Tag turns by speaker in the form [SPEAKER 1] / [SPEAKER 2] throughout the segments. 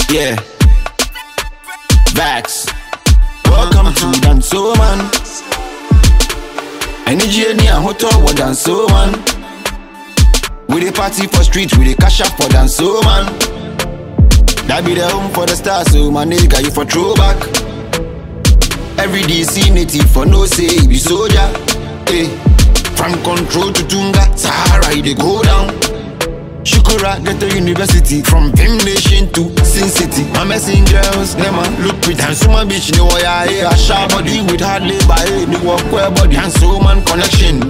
[SPEAKER 1] Yeah. Vax. Welcome to Danso Man. Energy ni a hotel wa Danso Man. We dey party for street, we dey cash up for Danso Man. That be the home for the stars, so my nigga you for throwback. Every DC native for no say he be soldier. Hey. From Control to Tunga, Sahara they go down. Shukura get to university, from Vim Nation to Sin City. My messing girls, them look pretty. And so my bitch, no way I a sharp body with hard labor, the walk where body. And so man connection.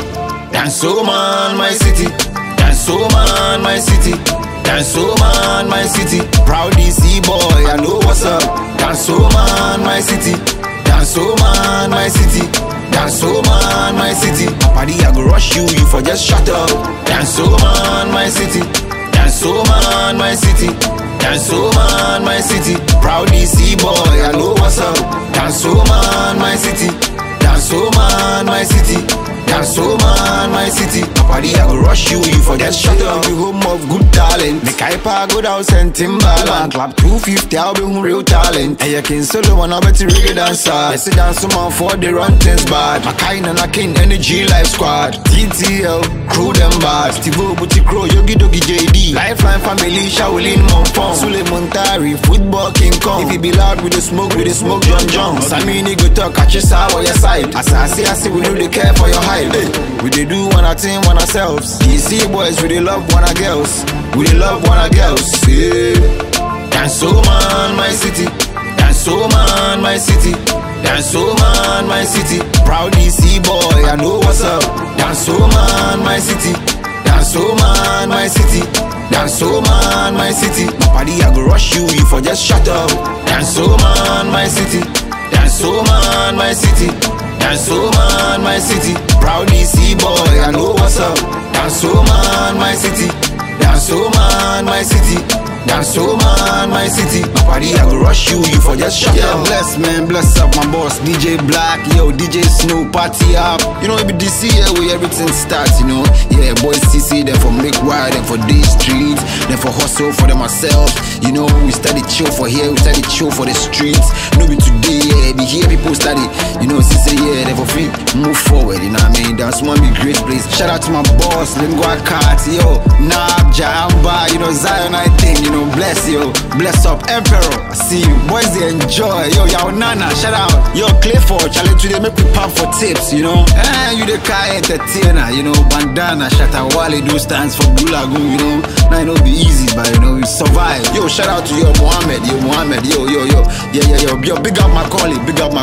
[SPEAKER 1] And so man my city. And so man my city. And so man my city. Proud DC boy, I know what's up. And so man my city. And so man my city. Danso Man, my city. Party, I go rush you, you for just shut up. Danso Man, my city. Danso Man, my city. Danso Man, my city. Proud DC boy, I know what's up. Danso Man, my city. Danso Man, my city. Danso Man, my city. Party, I go rush you, you for just shut up. The home of good talent. Make Hyper go down and Timbaland. Clap 250, I'll be real talent. And you can solo one, I bet you reggae dancer. Yes, a dance man for the run things bad. My kind and I can energy life squad. TTL, crew them bad. Steve-O, Booty Crow, Yogi Dogi JD. Lifeline family, Shaolin Monfong. Sule Montari, football King Kong. If you be loud with the smoke John John. Samini go talk, catch your side or your side. As I see, we know they care for your hype. Hey, we dey do one thing, one ourselves. DC boys, we dey love one our girls. We dey love one our girls. Yeah. Danso Man, my city. Danso Man, my city. Danso Man, my city. Proud DC boy, I know what's up. Danso Man, my city. Danso Man, my city. Danso Man, my city. My party, I go rush you, you for just shut up. Danso Man, my city. Danso Man, my city. Danso Man, my city. Proud DC boy, I know what's up. Danso Man, my city. Danso Man, my city. Danso Man, my city. My party, I go rush you, you for just shut up.
[SPEAKER 2] Bless man, bless up my boss, DJ Black, yo, DJ Snow, party up.
[SPEAKER 1] You know, it be DC here where everything starts, you know. Yeah, boys CC, then for make wide, then for these streets, then for hustle for them myself. You know, we study chill for here, we study chill for the streets. No be today, yeah, be here people study. You know, CC, yeah, then for free, move forward, you know what I mean? That's one be great place. Shout out to my boss, Lingua Cat, yo, Nab, Jamba, you know, Zion, I think, you know, bless yo, bless up, Emperor. I see you, boys they enjoy. Yo, Yao Nana, shout out. Yo, Clifford, challenge today, make we pop for tips, you know. You the car entertainer, you know. Bandana, Shatawale, do stands for Gulagu, you know. Now it don't be easy, but you know, we survive. Yo, shout out to yo, Mohammed, yo, yeah, yo, big up Macaulay, big up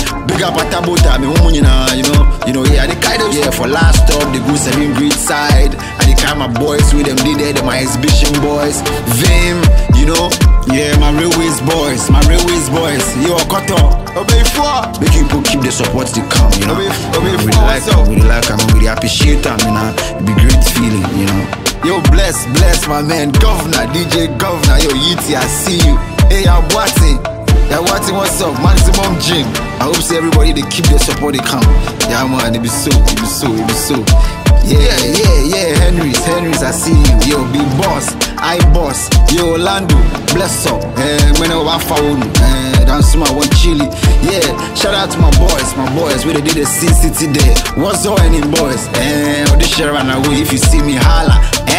[SPEAKER 1] Atabota, me you know, yeah, the kind of, yeah, for last stop, the good 7 Great side, and the kind of boys with them did there, my exhibition boys, Vim, you know, yeah, my railways boys, yo, Koto, make people keep the support to come, you know, we like them, we appreciate them, you know, it be great feeling, you know. Yo, bless my man, Governor, DJ Governor, yo, Yiti, I see you, hey, Wati, what's up? Maximum Gym. I hope say everybody they keep their support, they come. Yeah man, it be so. Yeah, Henrys, I see you. Yo, big boss, I boss. Yo, Orlando, bless up. When I found dance my one chili. Yeah, shout out to my boys, where they did the Sin City there. What's all any boys? This share and away if you see me holla.